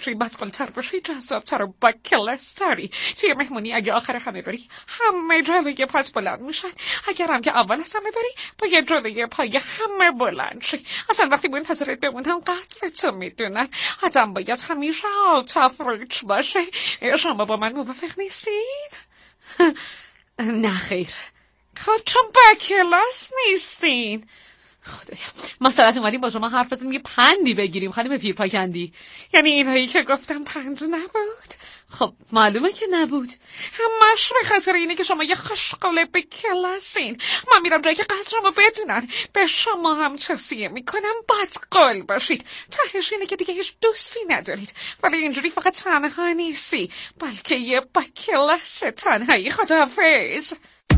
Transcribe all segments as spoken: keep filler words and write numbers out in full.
توی بدقلتر باشی جذابتر و با کلستری. توی مهمونی اگه آخر همه بری همه جلوی پاس بلند میشن، اگر هم که اول از همه بری باید جلوی پای همه بلند شی. اصلا وقتی منتظرت بمونن قدر تو میدونن. آدم باید همیشه تفریج باشه. شما با من موافق نیستین؟ نه خیر. خب چون با کلاس نیستین. خدایا ما سرعت اومدیم با شما حرف بزنیم یه پندی بگیریم خانم پیرپاکندی. یعنی اینهایی که گفتم پند نبود؟ خب معلومه که نبود. همش به خاطر اینه که شما یه خوشقوله به کلاسین. من میرم جایی که قدرمو بدونن. به شما هم توصیه میکنم بدقول باشید. تهش اینه که دیگه هیچ دوستی ندارید، ولی اینجوری فقط تنها نیستی بلکه یه با کلاس تنهایی. خداحافظ.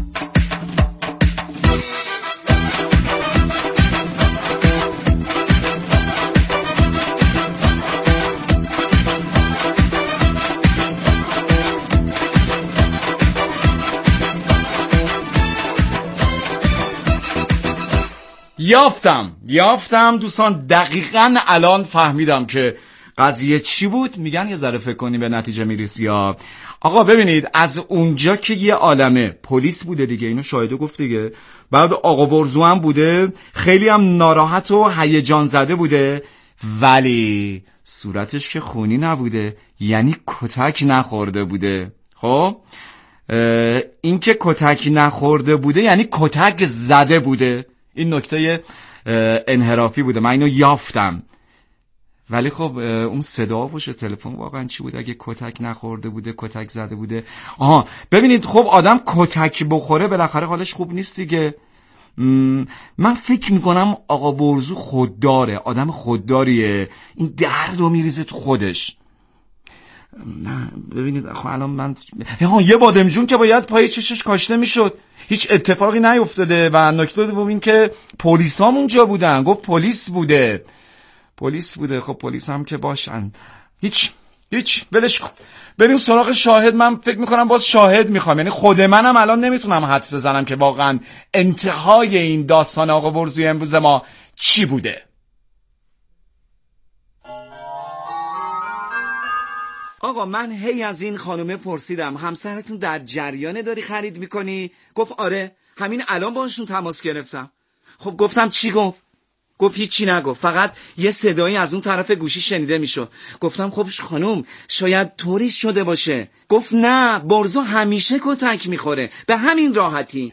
یافتم یافتم دوستان، دقیقاً الان فهمیدم که قضیه چی بود. میگن یه ذره فکر کنی به نتیجه میرسی. یا آقا ببینید، از اونجا که یه عالمه پلیس بوده دیگه، اینو شاهده گفت دیگه، بعد آقا برزو هم بوده، خیلی هم ناراحت و هیجان زده بوده، ولی صورتش که خونی نبوده، یعنی کتک نخورده بوده. خب این که کتک نخورده بوده یعنی کتک زده بوده. این نکته انحرافی بوده، من اینو یافتم. ولی خب اون صدا و تلفن واقعا چی بود اگه کتک نخورده بوده، کتک زده بوده؟ آها ببینید، خب آدم کتک بخوره بالاخره حالش خوب نیست دیگه. من فکر میکنم آقا برزو خودداره، آدم خودداریه، این درد رو میریزه تو خودش. نه ببینید خب الان من ها یه بادمجون که باید پای چشش کاشته میشد، هیچ اتفاقی نیفتاده. و نکته دوم این که پلیسام اونجا بودن، گفت پلیس بوده پلیس بوده خب پلیس هم که باشن، هیچ هیچ ولش کن، بریم سراغ شاهد. من فکر میکنم باز شاهد میخوام، یعنی خود منم الان نمیتونم حدس بزنم که واقعا انتهای این داستان آقا برزوی امروز ما چی بوده. آقا من هی از این خانومه پرسیدم همسرتون در جریانه داری خرید میکنی؟ گفت آره همین الان باشون تماس گرفتم. خب گفتم چی گفت؟ گفت هیچی نگفت، فقط یه صدایی از اون طرف گوشی شنیده میشد. گفتم خب خانوم شاید طوری شده باشه. گفت نه برزو همیشه کتک میخوره به همین راحتی.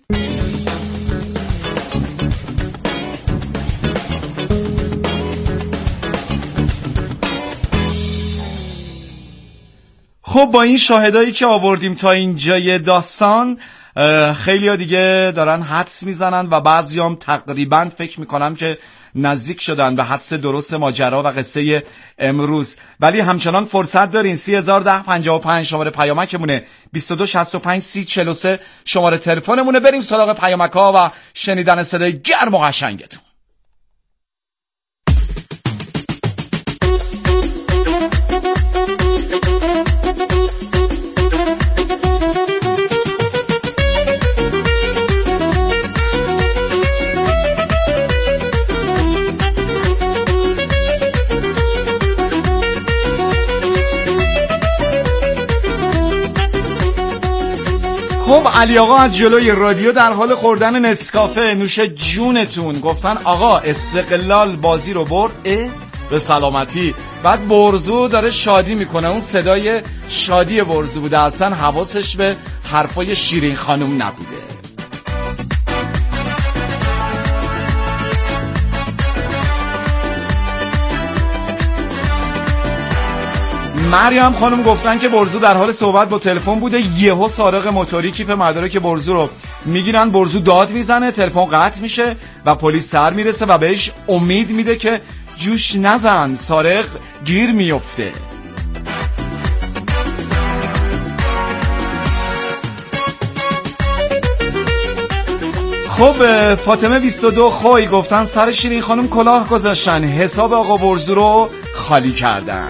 خب با این شاهدایی که آوردیم تا اینجای داستان، خیلی ها دیگه دارن حدس میزنن و بعضی هم تقریبا فکر میکنم که نزدیک شدن به حدس درست ماجرا و قصه امروز. ولی همچنان فرصت دارین. سی هزار ده پنجاه و پنج شماره پیامکمونه، بیست و دو شصت و پنج سی چهل و سه شماره تلفنمونه. بریم سراغ پیامک ها و شنیدن صدای گرم و قشنگتون. خب علی آقا از جلوی رادیو در حال خوردن نسکافه نوش جونتون. گفتن آقا استقلال بازی رو برد، اه به سلامتی. بعد برزو داره شادی میکنه، اون صدای شادی برزو بوده، اصلا حواسش به حرفای شیرین خانم نبوده. مریم خانم گفتن که برزو در حال صحبت با تلفن بوده، یهو سارق موتوری کیپ مدارک برزو رو میگیرن، برزو داد میزنه، تلفن قطع میشه و پلیس سر میرسه و بهش امید میده که جوش نزن سارق گیر میفته. خب فاطمه بیست و دو خوی گفتن سر شیرین خانم کلاه گذاشتن، حساب آقا برزو رو خالی کردن.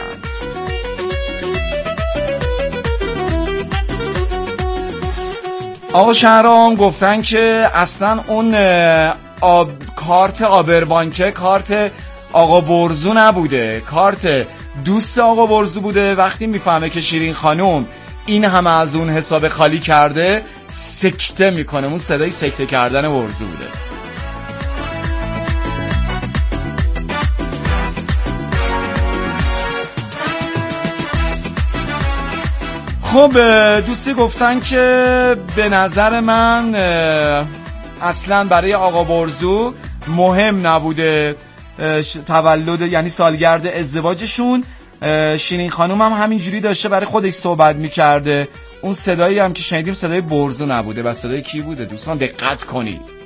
آقا شهرام گفتن که اصلا اون آب کارت آبربانکه کارت آقا برزو نبوده، کارت دوست آقا برزو بوده. وقتی میفهمه که شیرین خانوم این همه از اون حساب خالی کرده سکته میکنه. اون صدای سکته کردن برزو بوده. خب دوستی گفتن که به نظر من اصلا برای آقا برزو مهم نبوده تولد، یعنی سالگرد ازدواجشون. شیرین خانوم هم همینجوری داشته برای خودش صحبت میکرده. اون صدایی هم که شنیدیم صدای برزو نبوده. و صدای کی بوده دوستان؟ دقت کنید.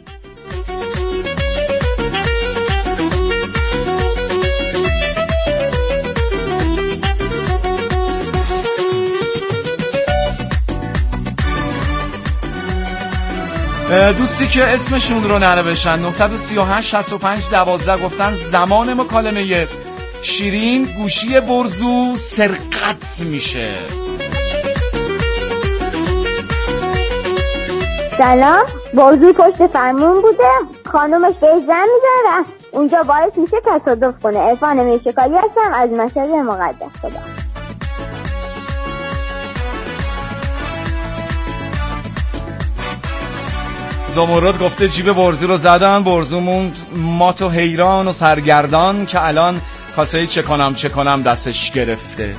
دوستی که اسمشون رو ننوشتن نه سه هشت شصت و پنج دوازده گفتن زمان مکالمه شیرین گوشی برزو سرقت میشه. سلام، برزو پشت فرمون بوده، خانومش بهش زن میزنه، اونجا باعث میشه تصادف کنه. عرفان میرشکالی هستم از مشهد مقدس. خدا زمرد گفته جیب برزو رو زدن، برزو موند مات و حیران و سرگردان که الان کاسه چه کنم چه کنم دستش گرفته.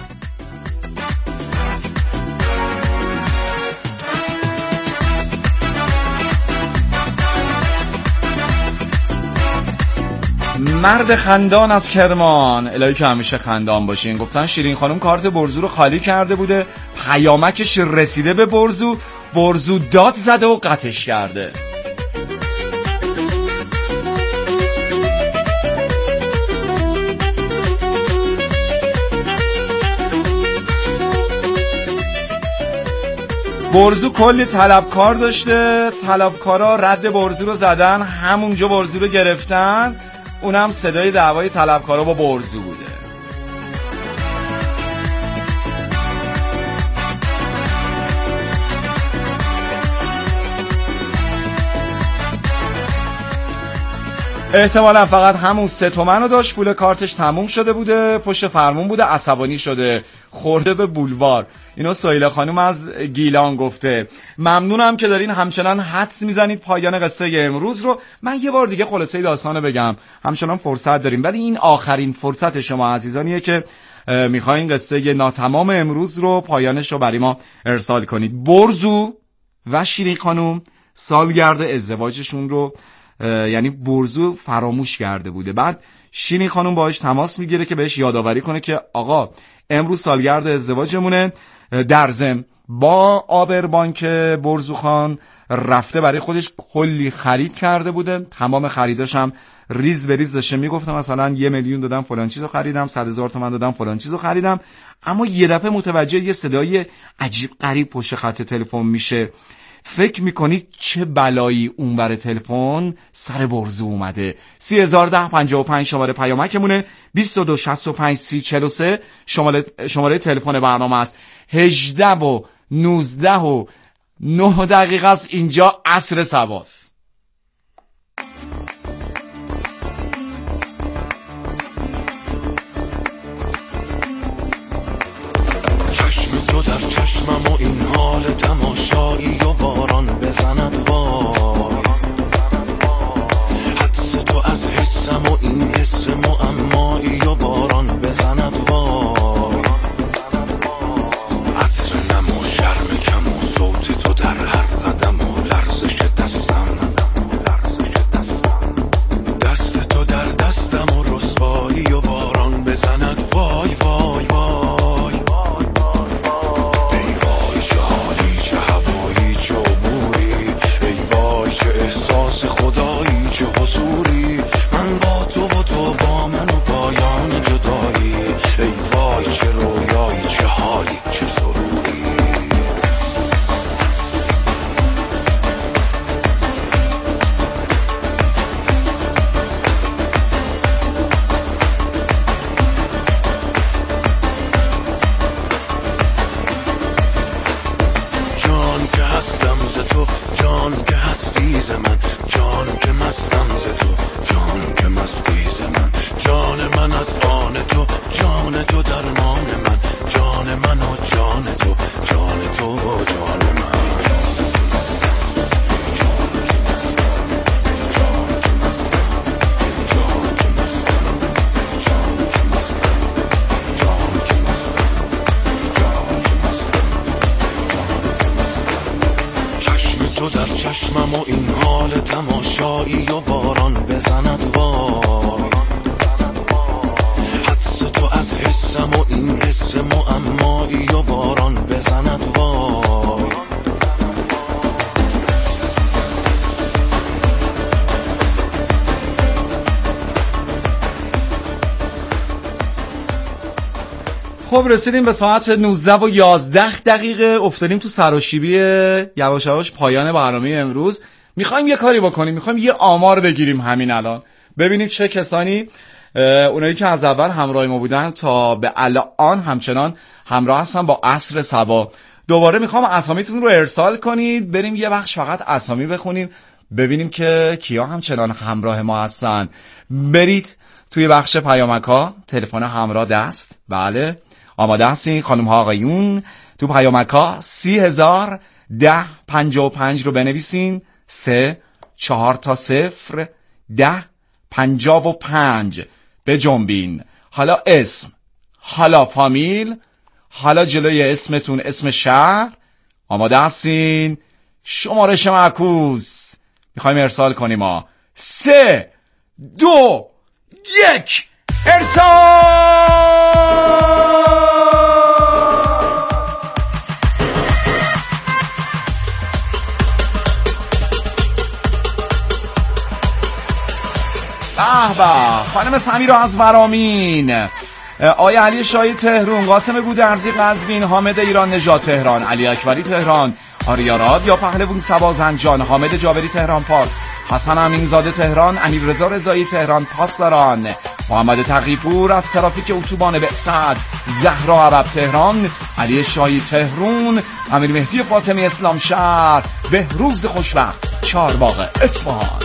مرد خندان از کرمان، الهی که همیشه خندان باشین، گفتن شیرین خانم کارت برزو رو خالی کرده بوده، پیامکش رسیده به برزو، برزو داد زده و قطعش کرده. برزو کلی طلبکار داشته، طلبکارا رد برزو رو زدن، همونجا برزو رو گرفتن. اونم صدای دعوای طلبکارا با برزو بوده. احتمالا فقط همون سه تومن رو داشت، پول کارتش تموم شده بوده، پشت فرمون بوده، عصبانی شده، خورده به بولوار. اینو سایله خانوم از گیلان گفته. ممنونم که دارین همچنان حدس میزنید پایان قصه امروز رو. من یه بار دیگه خلاصه داستانو بگم، همچنان فرصت داریم، ولی این آخرین فرصت شما عزیزانیه که میخواین قصه ناتمام امروز رو پایانش رو برای ما ارسال کنید. برزو و شیرین خانوم سالگرد ازدواجشون رو یعنی برزو فراموش کرده بوده. بعد شیرین خانوم باهاش تماس میگیره که بهش یادآوری کنه که آقا امروز سالگرد ازدواجمونه. در ضمن با آبربانک برزو خان رفته برای خودش کلی خرید کرده بوده، تمام خریداش هم ریز به ریز داشته میگفتم مثلا یه میلیون دادم فلان چیزو خریدم، صد هزار تومان دادم فلان چیزو خریدم. اما یه دفعه متوجه یه صدای عجیب غریب پشت خط تلفن میشه. فکر میکنید چه بلایی اون بر تلفن سر برزو اومده؟ سی هزار ده پنجاه و پنج شماره پیامکمونه، بیست و دو شصت و پنج سی چهل و سه شماره شماره تلفن برنامه است. هجده و نوزده و نه دقیقه است. اینجا عصر سباست. چشم تو در چشمم و این حال تماشایی و باران بزند وار، حدس تو از حسم و این حس معمایی و باران بزند وار، عطر نم و شرم کم و صوت تو در هر قدم و لرزش دستم، دست تو در دستم و رسوایی و باران بزند وای وای وای. احساس خدایی چه حضوری، من با تو و تو با من و پایان جدایی. تو در چشمم و این حال تماشایی و باران بزند وای، حدس تو از حسم و این حس معمایی و باران بزند وای. خب رسیدیم به ساعت نوزده و یازده دقیقه، افتادیم تو سراشیبی یواش یواش پایان برنامه امروز. میخوایم یه کاری بکنیم، میخوایم یه آمار بگیریم همین الان، ببینیم چه کسانی اونایی که از اول همراه ما بودن تا به الان همچنان همراه هستن با عصر صبا. دوباره میخوام اسامیتون رو ارسال کنید، بریم یه بخش فقط اسامی بخونیم، ببینیم که کیا همچنان همراه ما هستن. برید توی بخش پیامک‌ها، تلفن همراه دست، بله آماده هستین خانم ها آقایون؟ تو پیامک‌ها سی هزار ده پنجاه و پنج رو بنویسین، سه چهار تا صفر ده پنجاه و پنج بجنبین. حالا اسم، حالا فامیل، حالا جلوی اسمتون اسم شهر. آماده هستین؟ شمارش معکوس میخوایم ارسال کنیم ها. سه دو یک ارسال. به به خانم سمیرا از ورامین، آیا علی شاهی تهران، قاسم گودرزی قزوین، حامد ایران نژاد تهران، علی اکبری تهران، آریا راد یا پهلوان سبا زنجان، حامد جابری تهران پارک، حسن امینزاده تهران، امیررضا رضایی تهران پاسداران، محمد تقی‌پور از ترافیک اتوبان بعثت، زهرا عرب تهران، علی شاهی تهران، امیر مهدی فاطمی اسلام شهر، بهروز خوشوقت چهارباغ اصفهان.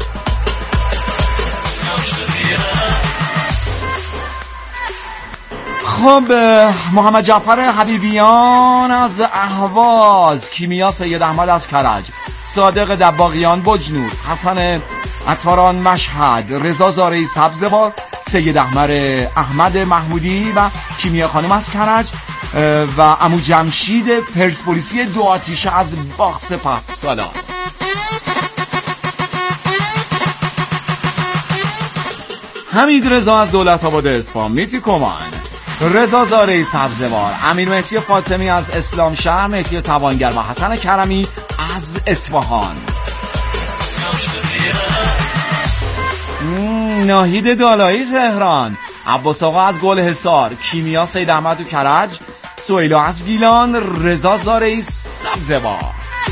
خب محمد جعفر حبیبیان از اهواز، کیمیا سید احمد از کرج، صادق دباغیان بجنور، حسن عطاران مشهد، رضا زارعی سبزوار، سید احمد احمد محمودی و کیمیا خانم از کرج و عمو جمشید پرسپولیسی دو آتیشه از باغ سپهسالار. حمید رضا از دولت آباد اصفهان، میتی کمان، رضا زارعی سبزوار، امیر مهدی فاطمی از اسلام شهر، مهدی توانگر و حسن کرمی از اصفهان. ناهید دالایی تهران، عباس آقا از گل حصار، کیمیا سید احمد و کرج، سویلا از گیلان، رضا زارعی سبزوار.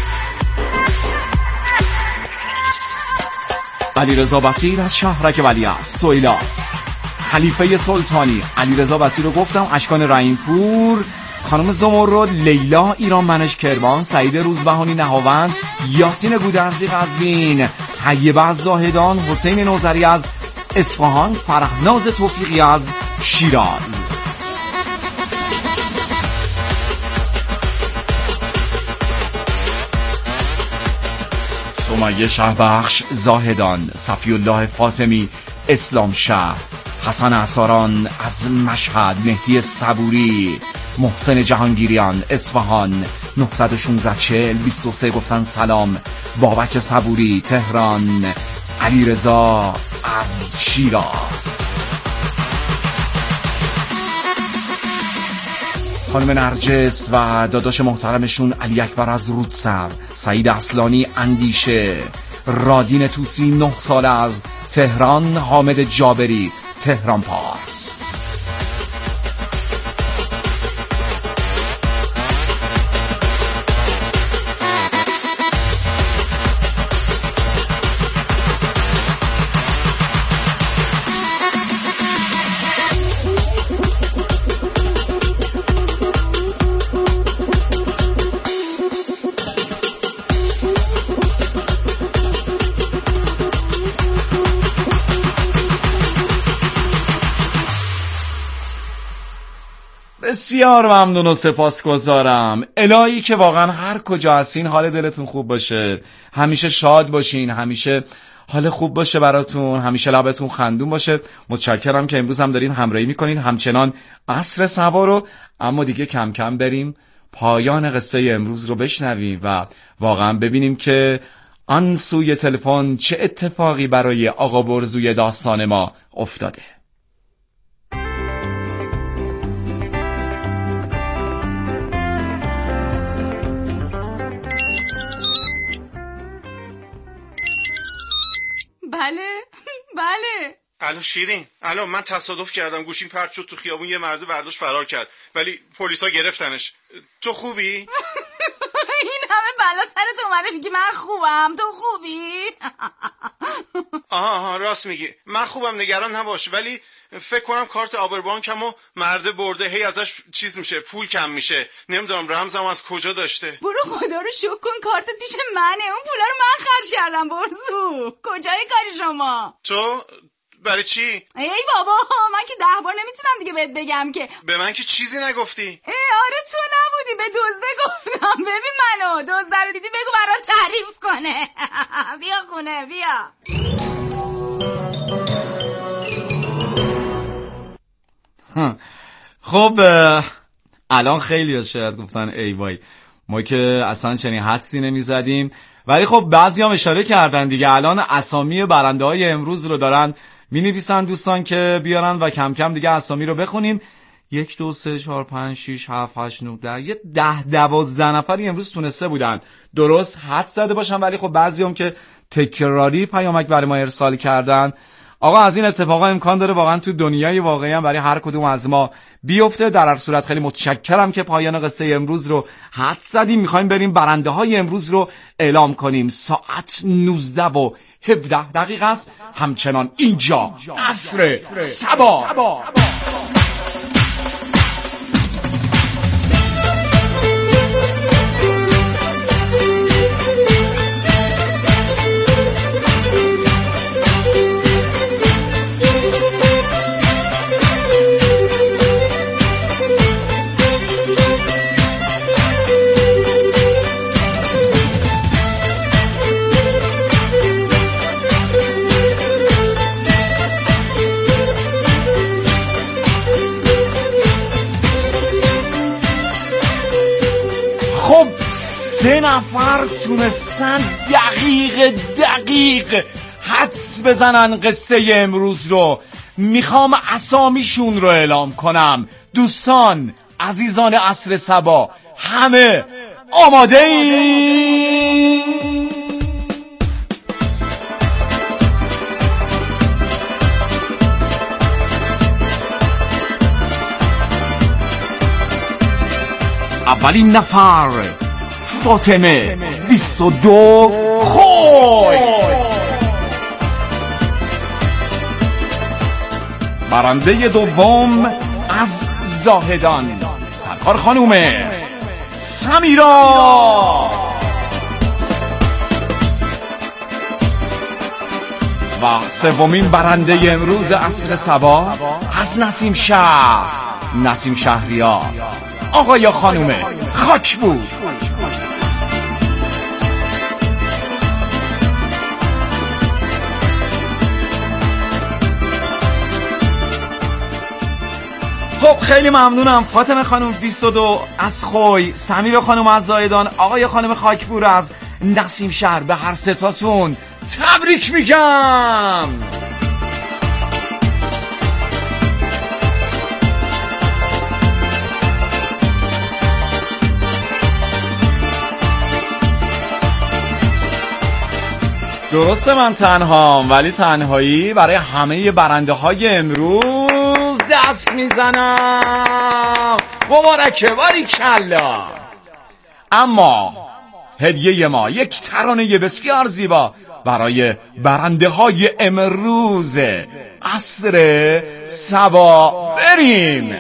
علی رضا بصیر از شهرک ولیعصر، سویلا، خلیفه سلطانی، علی رضا بصیر رو گفتم، اشکان رحیمپور، خانم زمرد، لیلا ایران منش کرمان، سعید روزبهانی نهاوند، یاسین گودرزی قزوین، طیبه از زاهدان، حسین نوذری از اصفهان، فرهناز توفیقی از شیراز. سمیه شهبخش زاهدان، صفی الله فاطمی اسلام شهر، حسن عصاران از مشهد، مهدی صبوری، محسن جهانگیریان اصفهان، نه یک شش چهل بیست و سه گفتن سلام، بابک صبوری تهران، علی رضا از شیراز. خانم نرجس و داداش محترمشون علی اکبر از رودسر، سعید اصلانی اندیشه، رادین توسی نه ساله از تهران، حامد جابری تهران پارس. بسیار ممنون و سپاسگزارم. الهی که واقعا هر کجا هستین حال دلتون خوب باشه، همیشه شاد باشین، همیشه حال خوب باشه براتون، همیشه لبتون خندون باشه. متشکرم که امروز هم دارین همراهی میکنین همچنان عصر صبا رو. اما دیگه کم کم بریم پایان قصه امروز رو بشنویم و واقعا ببینیم که آن سوی تلفن چه اتفاقی برای آقا برزوی داستان ما افتاده. بله بله. الو شیرین، الو من تصادف کردم، گوشیم پرت شد تو خیابون، یه مرد برداشت فرار کرد ولی پلیسا گرفتنش. تو خوبی؟ این همه بلا سرت اومده میگی من خوبم، تو خوبی؟ آها آها راست میگی، من خوبم نگران نباش، ولی فکر کنم کارت آبربانکمو مرده برده، هی ازش چیز میشه، پول کم میشه، نمیدونم رمزم از کجا داشته. برو خدا رو شکر کن کارتت پیش منه، اون پولا رو من خرج کردم. برزو کجای کاری شما؟ تو برای چی؟ ای بابا من که ده بار نمیتونم دیگه بهت بگم که. به من که چیزی نگفتی. ای آره تو نبودی، به دزده گفتم. ببین منو دزده رو دیدی بگو برات تعریف کنه. بیا خونه بیا. خب الان خیلی شاید گفتن ای وای ما که اصلا چنین حدسی نمیزدیم، ولی خب بعضی هم اشاره کردن دیگه. الان اسامی برنده های امروز رو دارن می نویسن دوستان که بیارن و کم کم دیگه اسامی رو بخونیم. یک دو سه چهار پنج شیش هفت هشت نه ده یه ده دوازده نفری امروز تونسته بودن درست حد زده باشن، ولی خب بعضی هم که تکراری پیامک برای ما ارسال کردن. آقا از این اتفاقا امکان داره واقعا تو دنیای واقعی هم برای هر کدوم از ما بیفته. در هر صورت خیلی متشکرم که پایان قصه امروز رو حد زدیم. میخوایم بریم برنده های امروز رو اعلام کنیم. ساعت نوزده و هفده دقیقه است، همچنان اینجا عصر صبا. سه نفر تونستن دقیق دقیق حدس بزنن قصه امروز رو. میخوام اسامیشون رو اعلام کنم. دوستان عزیزان عصر صبا، همه آماده این؟ اولین نفر فاطمه بیست و دو خوی. برنده دوم از زاهدان سرکار خانوم سمیرا. و سومین برنده امروز عصر صبا از نسیم شهر نسیم شهریار آقا یا خانوم خاک بود. خب خیلی ممنونم فاطمه خانم بیست و دو از خوی، سمیرا خانم از زاهدان، آقای خانم خاکپور از نسیم شهر. به هر ستاتون تبریک میگم. درسته من تنهام، ولی تنهایی برای همه برنده های امروز دست میزنم. مبارکه، باریکلا. اما هدیه ما یک ترانه بسیار زیبا برای برنده های امروز عصر صبا. بریم.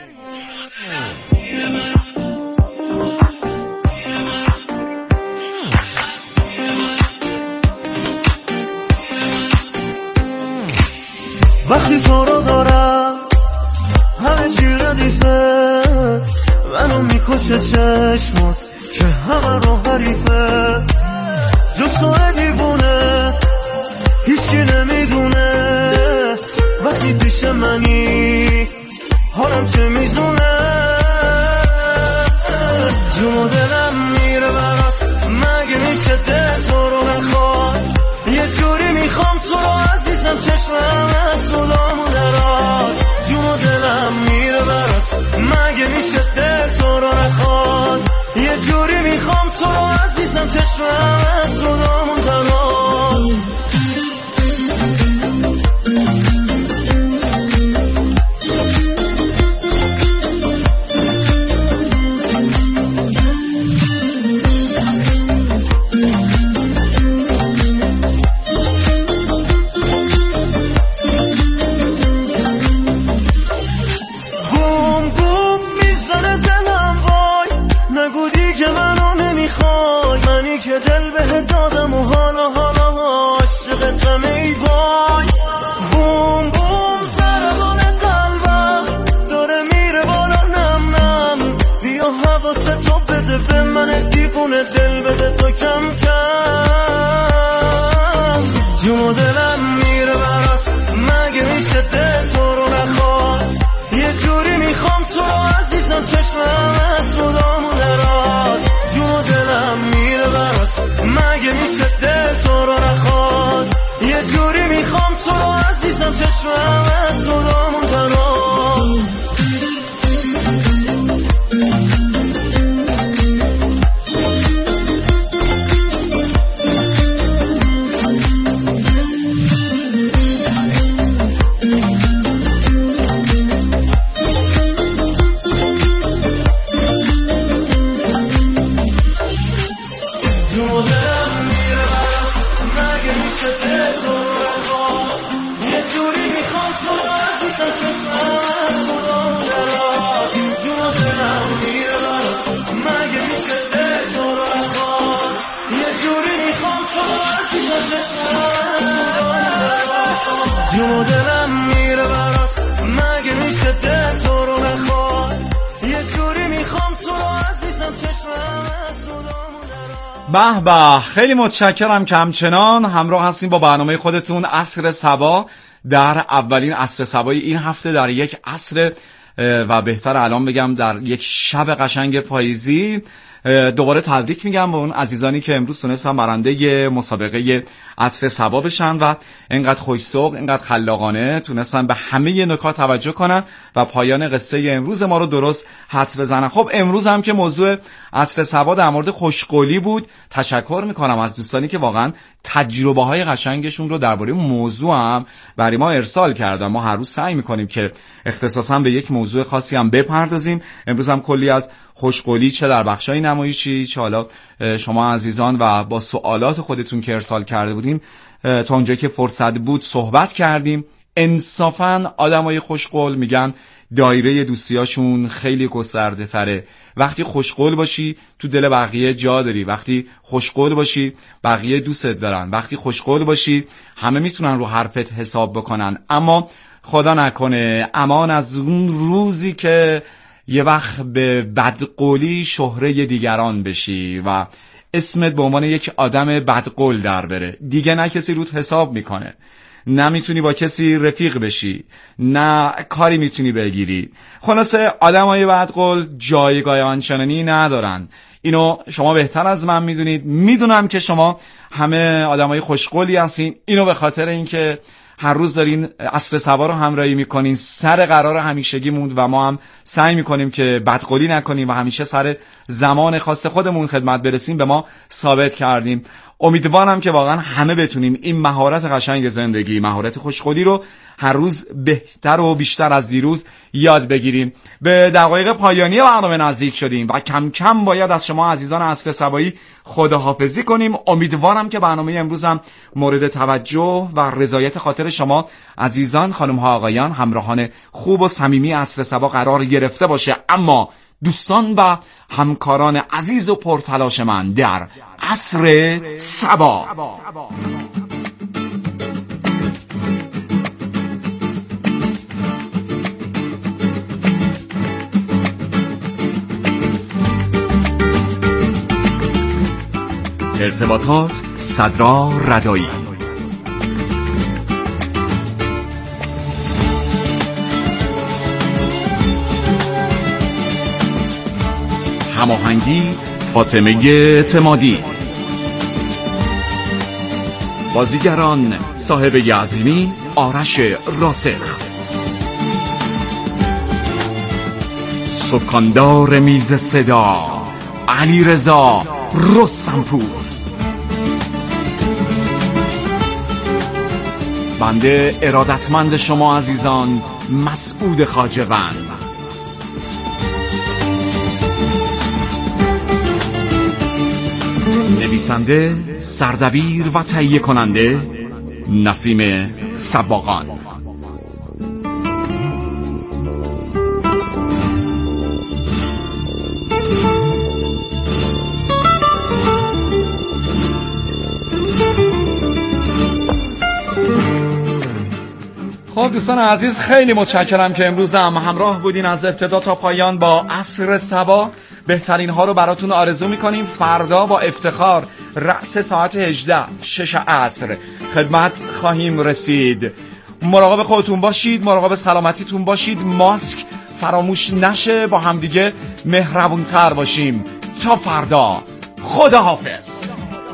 وقتی تو رو دارم همه چی ردیفه، منو میکشه چشمات که همه رو حریفه. جز تو دیوونه هیچی نمیدونه، وقتی پیش منی حالم چه میزونه. چشمم از صدامون تنها. که دل به دادم و حالا حالا عاشقتم ای وای. بوم بوم ضربان قلبم داره میره بالا نم نم. بیا حواستو بده به من دیوونه دل بده تو کم کم. جون و دلم میره برات مگه میشه دل تو رو نخواد. یه جوری میخوام تو رو عزیزم چشمم از صدامون دراد. جون و دلم میره برات مگه میشه دل تو رو نخواد. یه جوری میخوام تو رو عزیزم چشمم از صدامون دراد. به به، خیلی متشکرم که همچنان همراه هستیم با برنامه خودتون عصر صبا در اولین عصر صبای این هفته در یک عصر و بهتر الان بگم در یک شب قشنگ پاییزی. دوباره تبریک میگم به اون عزیزانی که امروز تونستن برنده مسابقه عصر صبا بشن و اینقدر خوش‌ذوق، اینقدر خلاقانه تونستن به همه نکات توجه کنن و پایان قصه امروز ما رو درست حدس بزنن. خب امروز هم که موضوع عصر صبا در مورد خوشقولی بود. تشکر میکنم از دوستانی که واقعا تجربه های قشنگشون رو درباره موضوع هم برای ما ارسال کردن. ما هر روز سعی میکنیم که اختصاصا به یک موضوع خاصی هم بپردازیم. امروز هم کلی از خوشقولی چه در بخشای نمایشی چه حالا شما عزیزان و با سوالات خودتون که ارسال کرده بودین تا اونجایی که فرصت بود صحبت کردیم. انصافاً آدمای خوشقول میگن دایره دوستیاشون خیلی گسترده تره. وقتی خوشقول باشی تو دل بقیه جا داری. وقتی خوشقول باشی بقیه دوستت دارن. وقتی خوشقول باشی همه میتونن رو حرفت حساب بکنن. اما خدا نکنه امان از اون روزی که یه وقت به بدقولی شهره دیگران بشی و اسمت به عنوان یک آدم بدقول در بره. دیگه نه کسی روت حساب میکنه، نه میتونی با کسی رفیق بشی، نه کاری میتونی بگیری. خلاصه آدمای بدقول جایگاه آنچنانی ندارن. اینو شما بهتر از من میدونید. میدونم که شما همه آدمای خوشقولی هستین. اینو به خاطر اینکه هر روز دارین عصر صبا رو همراهی میکنین. سر قرار همیشگی موند و ما هم سعی میکنیم که بدقولی نکنیم و همیشه سر زمان خاص خودمون خدمت برسیم. به ما ثابت کردیم. امیدوارم که واقعا همه بتونیم این مهارت قشنگ زندگی، مهارت خوشقولی رو هر روز بهتر و بیشتر از دیروز یاد بگیریم. به دقایق پایانی برنامه نزدیک شدیم و کم کم باید از شما عزیزان عصر صبایی خداحافظی کنیم. امیدوارم که برنامه امروز هم مورد توجه و رضایت خاطر شما عزیزان، خانم ها، آقایان، همراهان خوب و صمیمی عصر صبا قرار گرفته باشه. اما دوستان و همکاران عزیز و پرتلاش من در عصر صبا، ارتباطات صدرا ردایی، هماهنگی فاطمه اعتمادی، بازیگران صاحب یعظیمی آرش راسخ، سکاندار میز صدا علی رضا رستمپور. بنده ارادتمند شما عزیزان مسعود خواجه‌وند. نویسنده، سردبیر و تهیه کننده نسیم صباغان. خب دوستان عزیز، خیلی متشکرم که امروز هم همراه بودین از ابتدا تا پایان با عصر صبا. بهترین ها رو براتون آرزو میکنیم. فردا با افتخار رأس ساعت هجده شش عصر خدمت خواهیم رسید. مراقب خودتون باشید، مراقب سلامتیتون باشید، ماسک فراموش نشه، با همدیگه مهربونتر باشیم. تا فردا، خدا حافظ.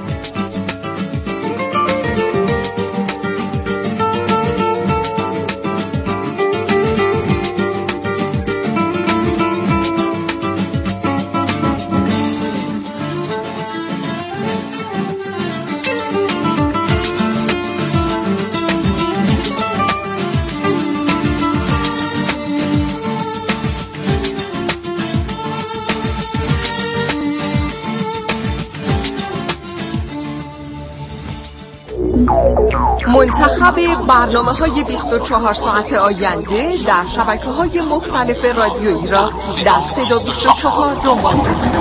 منتخب برنامه‌های بیست و چهار ساعت آینده در شبکه‌های مختلف رادیویی را در صدا بیست و چهار دنبال کنید.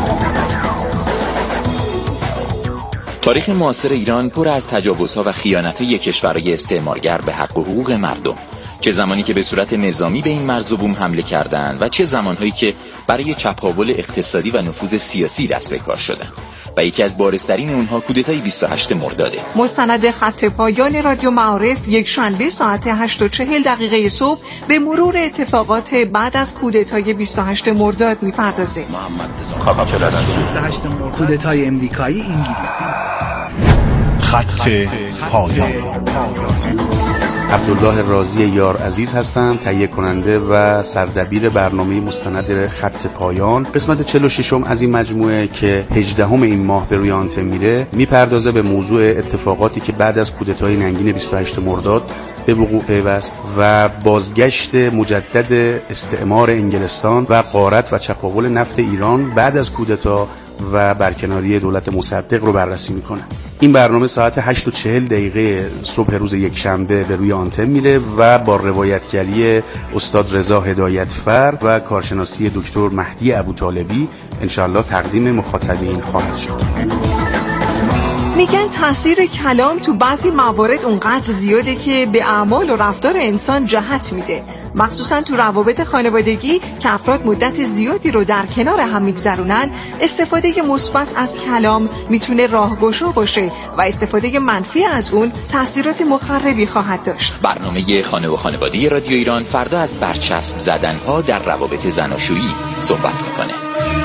تاریخ معاصر ایران پر از تجاوزها و خیانت‌های کشورهای استعمارگر به حق و حقوق مردم. چه زمانی که به صورت نظامی به این مرز و بوم حمله کردند و چه زمانهایی که برای چپاول اقتصادی و نفوذ سیاسی دست به کار شدند. و یکی از بارزترین اونها کودتای بیست و هشت مرداده. مستند خط پایان رادیو معارف یک شنبه ساعت هشت و چهل دقیقه صبح به مرور اتفاقات بعد از کودتای بیست و هشت مرداد میپردازه. بیست و هشت کودتای امریکایی انگلیسی. خط پایان. عبدالله رازی یار عزیز هستم، تهیه کننده و سردبیر برنامه مستند خط پایان. قسمت چهل و شش از این مجموعه که هجدهم این ماه به روی آنتن میره میپردازه به موضوع اتفاقاتی که بعد از کودتای ننگین بیست و هشت مرداد به وقوع پیوست و بازگشت مجدد استعمار انگلستان و غارت و چپاول نفت ایران بعد از کودتا و برکناری دولت مصدق رو بررسی میکنه. این برنامه ساعت هشت و چهل دقیقه صبح روز یک شنبه به روی آنتن میره و با روایتگری استاد رضا هدایتفر و کارشناسی دکتر مهدی ابوطالبی انشاءالله تقدیم مخاطبین خواهد شد. میگن تاثیر کلام تو بعضی موارد اونقدر زیاده که به اعمال و رفتار انسان جهت میده، مخصوصا تو روابط خانوادگی که افراد مدت زیادی رو در کنار هم میگذرونن. استفاده مثبت از کلام میتونه راهگشا باشه و استفاده منفی از اون تاثیرات مخربی خواهد داشت. برنامه خانه و خانواده رادیو ایران فردا از برچسب زدنها در روابط زناشویی صحبت میکنه.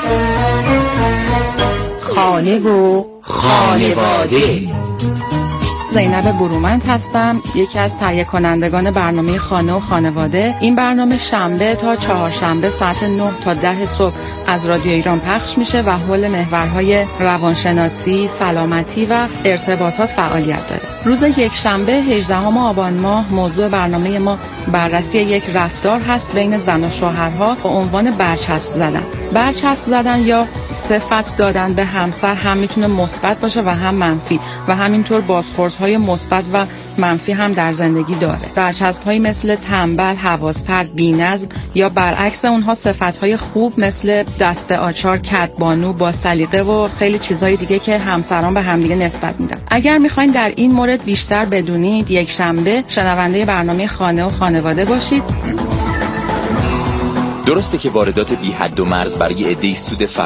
خانه و خانواده. زینب برومند هستم، یکی از تهیه کنندگان برنامه خانه و خانواده. این برنامه شنبه تا چهارشنبه ساعت نه تا ده صبح از رادیو ایران پخش میشه و حول محورهای روانشناسی، سلامتی و ارتباطات فعالیت داره. روز یک شنبه هجدهم آبان ماه موضوع برنامه ما بررسی یک رفتار هست بین زن و شوهرها با عنوان برچسب زدن. برچسب زدن یا صفت دادن به همسر هم میتونه مثبت باشه و هم منفی و همینطور بازخوردهای مثبت و منفی هم در زندگی داره. برچسب‌هایی مثل تنبل، حواس‌پرت، بی‌نظم یا برعکس اونها صفت‌های خوب مثل دست آچار، کدبانو، با سلیقه و خیلی چیزهای دیگه که همسران به همدیگه نسبت میدن. اگر میخواین در این مورد بیشتر بدونید، یک شنبه شنونده برنامه خانه و خانواده باشید. درسته که واردات بی حد و مرز برای عده‌ای سود